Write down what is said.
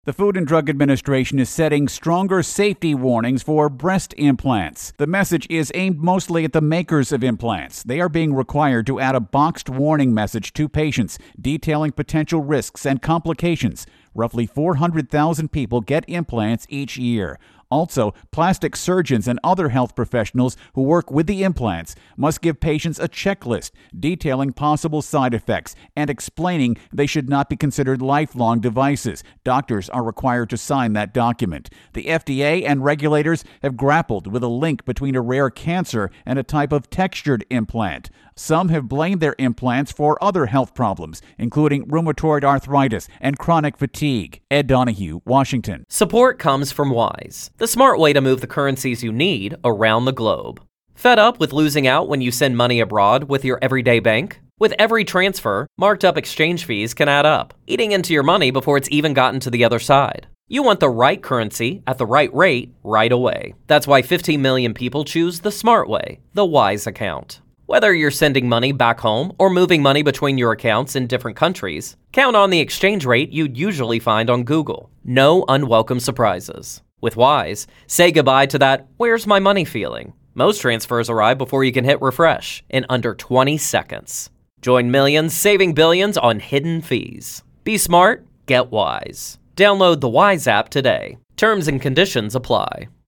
The Food and Drug Administration is setting stronger safety warnings for breast implants. The message is aimed mostly at the makers of implants. They are being required to add a boxed warning message to patients detailing potential risks and complications. Roughly 400,000 people get implants each year. Also, plastic surgeons and other health professionals who work with the implants must give patients a checklist detailing possible side effects and explaining they should not be considered lifelong devices. Doctors are required to sign that document. The FDA and regulators have grappled with a link between a rare cancer and a type of textured implant. Some have blamed their implants for other health problems, including rheumatoid arthritis and chronic fatigue. Ed Donahue, Washington. Support comes from Wise, the smart way to move the currencies you need around the globe. Fed up with losing out when you send money abroad with your everyday bank? With every transfer, marked up exchange fees can add up, eating into your money before it's even gotten to the other side. You want the right currency at the right rate right away. That's why 15 million people choose the smart way, the Wise account. Whether you're sending money back home or moving money between your accounts in different countries, count on the exchange rate you'd usually find on Google. No unwelcome surprises. With Wise, say goodbye to that "where's my money" feeling. Most transfers arrive before you can hit refresh in under 20 seconds. Join millions saving billions on hidden fees. Be smart, get Wise. Download the Wise app today. Terms and conditions apply.